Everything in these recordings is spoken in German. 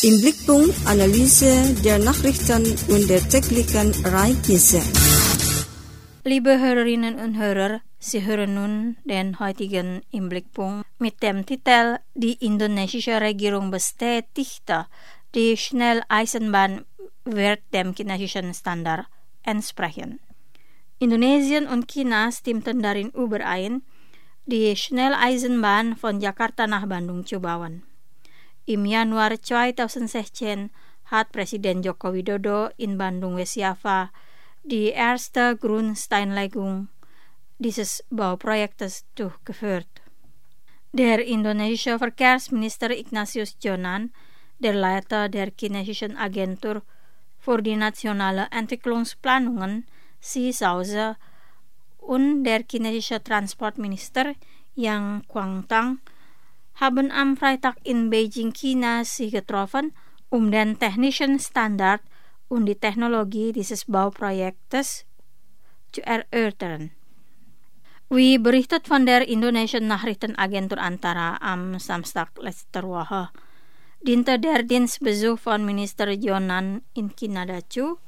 Im Blickpunkt Analyse der Nachrichten und der täglichen Ereignisse. Liebe Hörerinnen und Hörer, Sie hören nun den heutigen Im Blickpunkt mit dem Titel Die indonesische Regierung bestätigte, die Schnelleisenbahn wird dem chinesischen Standard entsprechen. Indonesien und China stimmten darin überein, die Schnelleisenbahn von Jakarta nach Bandung zu bauen. Im Januar 2016 hat Presiden Joko Widodo in Bandung West Java die erste Grundsteinlegung dieses Bauprojektes durchgeführt. Der indonesische Verkehrsminister Ignatius Jonan, der Leiter der chinesischen Agentur für die nationale Entwicklungsplanungen CISAUSE und der chinesische Transportminister Yang Guangtang haben am Freitag in Beijing, China, sich getroffen, um den technischen Standard und die Technologie dieses Bauprojektes zu erörtern. Wie berichtet von der indonesischen Nachrichtenagentur Antara am Samstag letzter Woche, diente der Dienstbesuch von Minister Jonan in China dazu,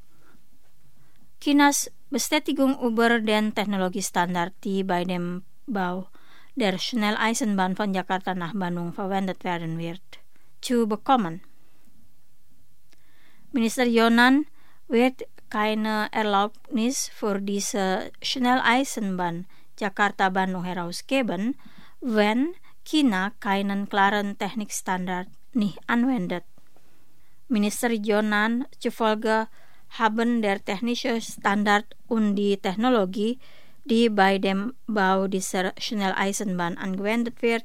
Chinas Bestätigung über den Technologiestandard, die bei dem Bau der Schnelleisenbahn von Jakarta nach Bandung verwendet werden wird, zu bekommen. Minister Jonan wird keine Erlaubnis für diese Schnelleisenbahn Jakarta-Bandung herausgeben, wenn China keinen klaren Technikstandard nicht anwendet. Minister Jonan zufolge haben der technische Standard und die Technologie, die bei dem Bau dieser Schnelleisenbahn angewendet wird,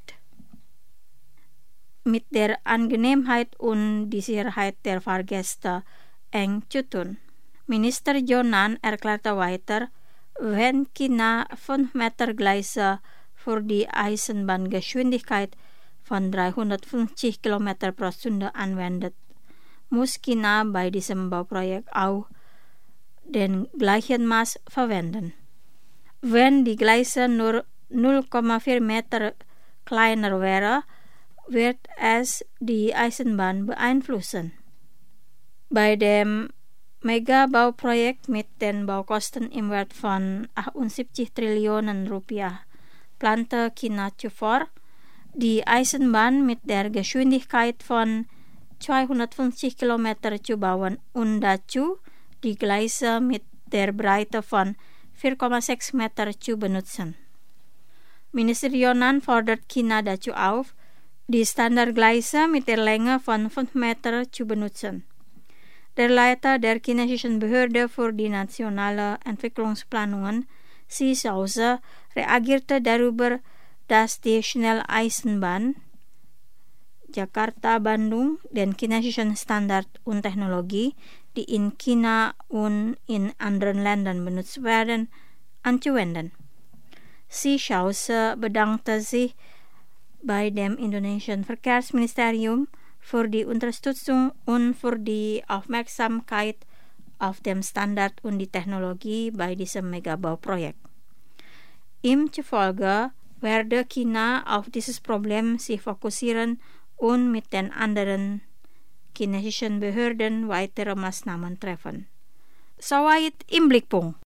mit der Angenehmheit und die Sicherheit der Fahrgäste eng zu tun. Minister Jonan erklärte weiter, wenn China 5 Meter Gleise für die Eisenbahngeschwindigkeit von 350 km pro Stunde anwendet, muss China bei diesem Bauprojekt auch den gleichen Maß verwenden. Wenn die Gleise nur 0,4 Meter kleiner wäre, wird es die Eisenbahn beeinflussen. Bei dem Megabauprojekt mit den Baukosten im Wert von 78 Trillionen Rupiah plante China zuvor, die Eisenbahn mit der Geschwindigkeit von 250 km zu bauen und dazu die Gleise mit der Breite von 4,6 Meter zu benutzen. Minister Jonan fordert China dazu auf, die Standardgleise mit der Länge von 5 Meter zu benutzen. Der Leiter der chinesischen Behörde für die nationale Entwicklungsplanungen, CISAUSE, reagierte darüber, dass die Schnelleisenbahn Jakarta-Bandung den chinesischen Standard und Technologie, die in China und in anderen Ländern benutzt werden, anzuwenden. CISAUSE bedankte sich bei dem indonesischen Verkehrsministerium für die Unterstützung und für die Aufmerksamkeit auf dem Standard und die Technologie bei diesem Megabauprojekt. Ihm zufolge werde China auf dieses Problem sich fokussieren und mit den anderen chinesischen Behörden weitere Maßnahmen treffen. Soweit im Blickpunkt.